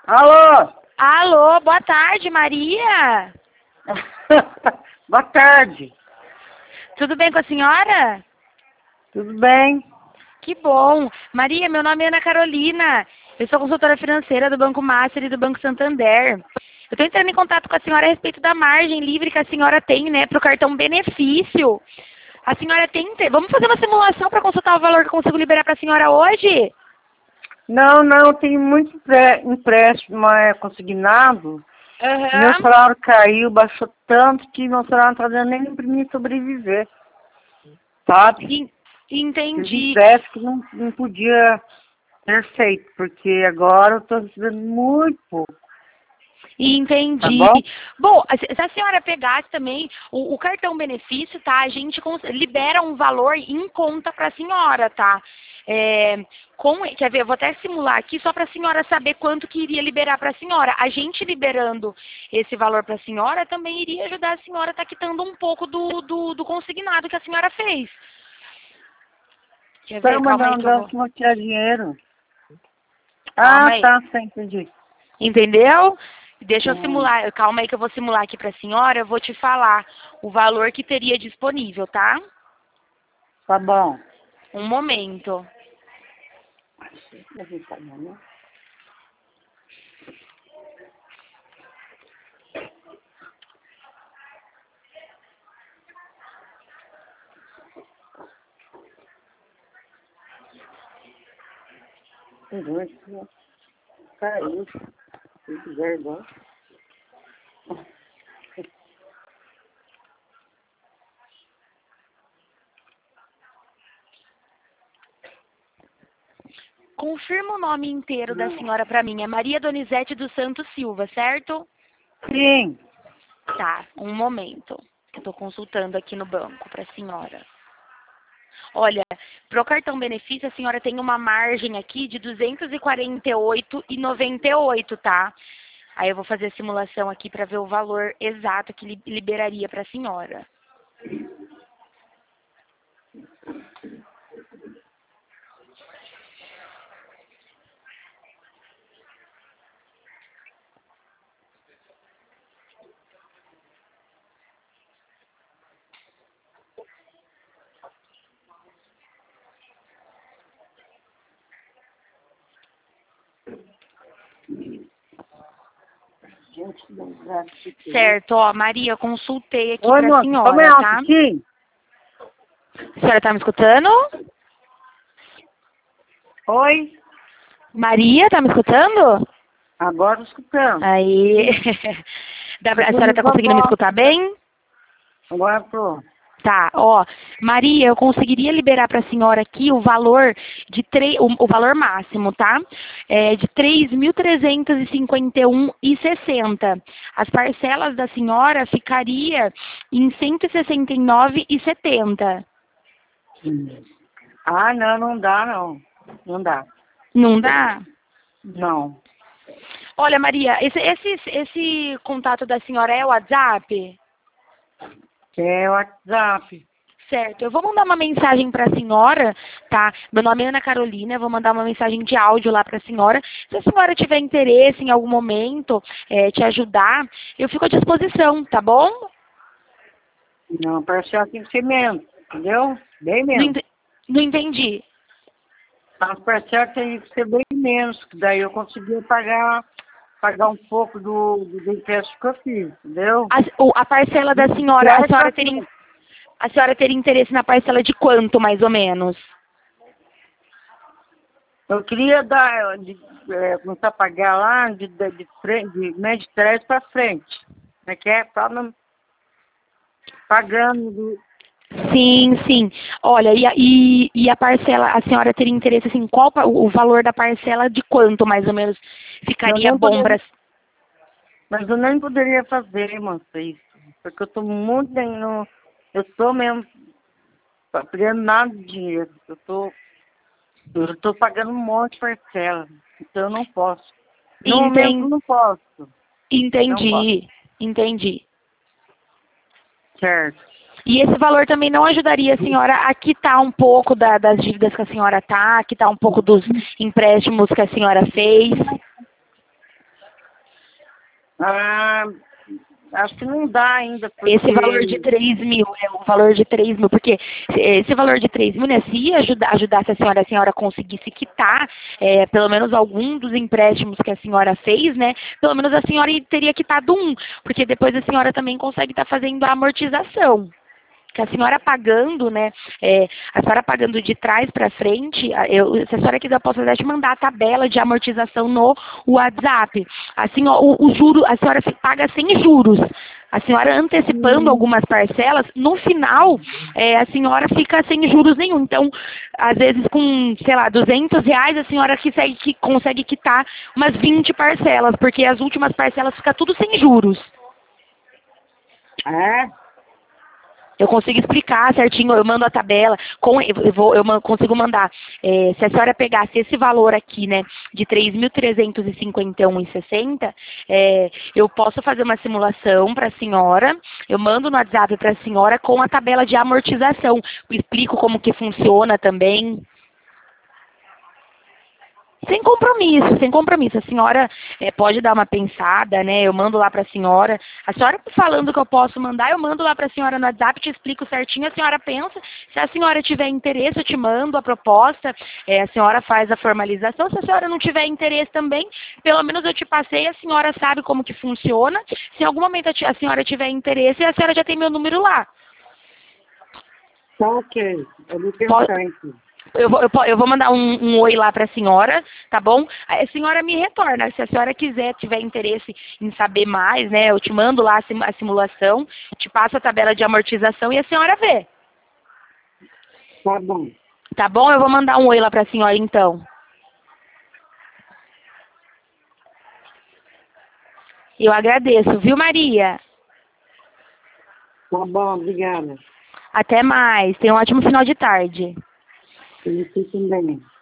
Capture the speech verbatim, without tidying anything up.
Alô? Alô, boa tarde, Maria. Boa tarde. Tudo bem com a senhora? Tudo bem? Que bom. Maria, meu nome é Ana Carolina. Eu sou consultora financeira do Banco Master e do Banco Santander. Eu estou entrando em contato com a senhora a respeito da margem livre que a senhora tem, né, para o cartão benefício. A senhora tem... Vamos fazer uma simulação para consultar o valor que eu consigo liberar para a senhora hoje? Não, não, tem muito pré- empréstimo é, consignado. Meu Aham. salário caiu, baixou tanto que meu salário não está dando nem para mim sobreviver. Sabe? En- Entendi. Parece que não, não podia ter feito, porque agora eu estou recebendo muito pouco. Tá Entendi. bom? Bom, se se a senhora pegasse também o, o cartão benefício, tá? A gente cons- libera um valor em conta para a senhora, tá? É, com, quer ver, eu vou até simular aqui só para a senhora saber quanto que iria liberar para a senhora. A gente liberando esse valor para a senhora também iria ajudar a senhora a estar quitando um pouco do, do, do consignado que a senhora fez. Quer ver? Tá Calma aí mandando que eu vou. não tirar dinheiro. Ah, Calma aí. tá, tá, entendi. Entendeu? Deixa eu Hum, simular. Calma aí que eu vou simular aqui para a senhora. Eu vou te falar o valor que teria disponível, tá? tá bom. Um momento. Caiu. Se quiser, igual. Confirma o nome inteiro da senhora para mim. É Maria Donizete dos Santos Silva, certo? Sim. Tá, um momento. Eu estou consultando aqui no banco para a senhora. Olha, para o cartão benefício, a senhora tem uma margem aqui de duzentos e quarenta e oito reais e noventa e oito centavos, tá? Aí eu vou fazer a simulação aqui para ver o valor exato que li- liberaria para a senhora. Gente, não dá pra Certo, ó, Maria, eu consultei aqui Oi, para a moça, tome senhora, alto, tá? sim. A senhora tá me escutando? Oi. Maria, tá me escutando? Agora tô escutando. Aí, Dá pra- a senhora tá conseguindo me escutar bem? Agora tô. Tá, ó, Maria, eu conseguiria liberar para a senhora aqui o valor de tre- o, o valor máximo, tá? É de três mil trezentos e cinquenta e um reais e sessenta centavos. As parcelas da senhora ficaria em cento e sessenta e nove reais e setenta centavos. Hum. Ah, não, não dá, não. Não dá. Não dá? Não. Olha, Maria, esse, esse, esse contato da senhora é o WhatsApp? É o WhatsApp. Certo, eu vou mandar uma mensagem para a senhora, tá? Meu nome é Ana Carolina, eu vou mandar uma mensagem de áudio lá para a senhora. Se a senhora tiver interesse em algum momento, é, te ajudar, eu fico à disposição, tá bom? Não, parcela tem que ser menos, entendeu? Bem Não, menos. ente- não entendi. As parcelas tem que ser bem menos, que daí eu conseguia pagar, pagar um pouco do, do, do empréstimo que eu fiz, entendeu? A, o- a parcela da senhora, a senhora, teria, in- a senhora teria interesse na parcela de quanto, mais ou menos? Eu queria dar, de, é, começar a pagar lá de, de, de, frente, de, né, de trás para frente. Como é que é? Só não, pagando. Do, Sim, sim. Olha, e a, e, e a parcela, a senhora teria interesse, assim, qual pa- o valor da parcela de quanto, mais ou menos, eu ficaria nem bom para... poderia, mas eu nem poderia fazer, moça, isso. Porque eu tô muito, no, eu tô mesmo pagando nada de dinheiro. Eu tô, eu tô pagando um monte de parcela. Então eu não posso. No momento eu Enten- não posso. Não posso. Entendi, entendi. Certo. E esse valor também não ajudaria a senhora a quitar um pouco da- das dívidas que a senhora está, a quitar um pouco dos empréstimos que a senhora fez? Ah, acho que não dá ainda, porque... Esse valor de três mil, é o valor de três mil, porque esse valor de três mil, né, se ajudar, ajudasse a senhora, a senhora conseguisse quitar, é, pelo menos algum dos empréstimos que a senhora fez, né, pelo menos a senhora teria quitado um, porque depois a senhora também consegue estar fazendo a amortização. Que a senhora pagando, né, é, a senhora pagando de trás para frente, eu, se a senhora quiser, eu posso até te mandar a tabela de amortização no WhatsApp. Assim, ó, o, o juro, a senhora paga sem juros. A senhora antecipando algumas parcelas, no final, é, a senhora fica sem juros nenhum. Então, às vezes com, sei lá, duzentos reais, a senhora consegue, que, consegue quitar umas vinte parcelas, porque as últimas parcelas ficam tudo sem juros. É? Eu consigo explicar certinho, eu mando a tabela, com, eu, vou, eu consigo mandar. É, se a senhora pegasse esse valor aqui, né, de três mil trezentos e cinquenta e um reais e sessenta centavos, é, eu posso fazer uma simulação para a senhora, eu mando no WhatsApp para a senhora com a tabela de amortização. Eu explico como que funciona também. Sem compromisso, sem compromisso. A senhora é, pode dar uma pensada, né? Eu mando lá para a senhora. A senhora falando que eu posso mandar, eu mando lá para a senhora no WhatsApp, te explico certinho, a senhora pensa. Se a senhora tiver interesse, eu te mando a proposta, é, a senhora faz a formalização. Se a senhora não tiver interesse também, pelo menos eu te passei, a senhora sabe como que funciona. Se em algum momento a senhora tiver interesse, a senhora já tem meu número lá. Tá ok, eu vou pensar Pode... aqui. Eu vou, eu, eu vou mandar um, um oi lá para a senhora, tá bom? A senhora me retorna. Se a senhora quiser, tiver interesse em saber mais, né? Eu te mando lá a simulação, te passo a tabela de amortização e a senhora vê. Tá bom. Tá bom? Eu vou mandar um oi lá para a senhora, então. Eu agradeço, viu, Maria? Tá bom, obrigada. Até mais. Tenha um ótimo final de tarde. Eu também.